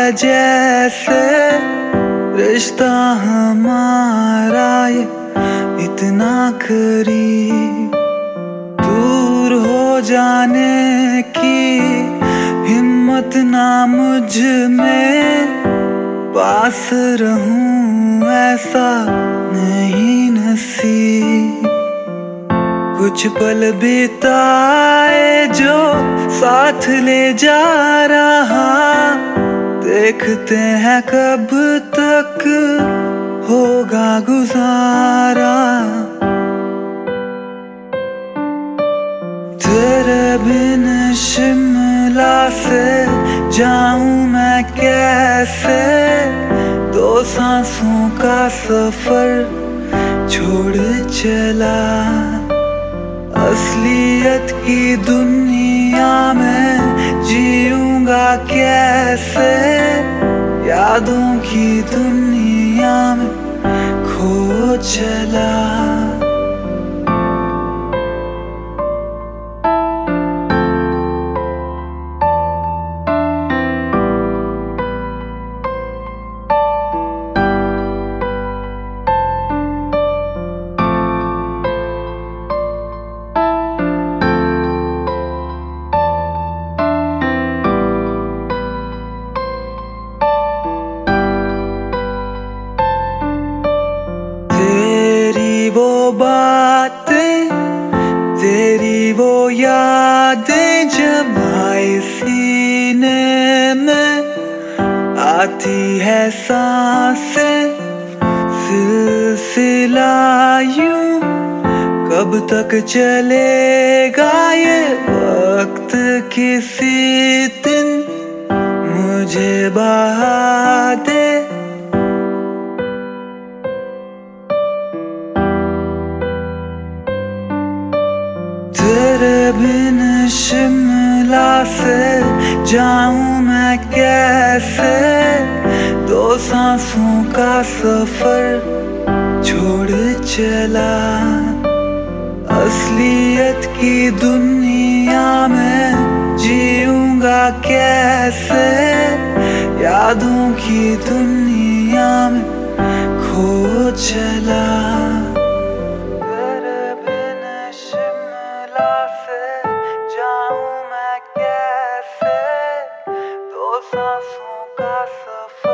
है जैसे रिश्ता हमारा ये इतना करीब, दूर हो जाने की हिम्मत ना मुझ में, पास रहूं ऐसा नहीं नसीब। कुछ पल बिताए जो साथ ले जा रहा, देखते हैं कब तक होगा गुजारा। तेरे बिन शिमला से जाऊं मैं कैसे, दो सांसों का सफर छोड़ चला। असलियत की दुनिया में जीऊंगा कैसे, यादों की दुनिया में खो चला। वो बातें, तेरी वो यादें जब आए सीने में, आती है सांसें सिलसिला यूं। कब तक चलेगा ये वक्त, किसी दिन मुझे बहा दे। तेरे बिन शिमला से जाऊं मैं कैसे, दो सांसों का सफर छोड़ चला। असलियत की दुनिया में जीऊंगा कैसे, यादों की दुनिया में खो चला। जाऊं मैं कैसे, दो सांसों का सफर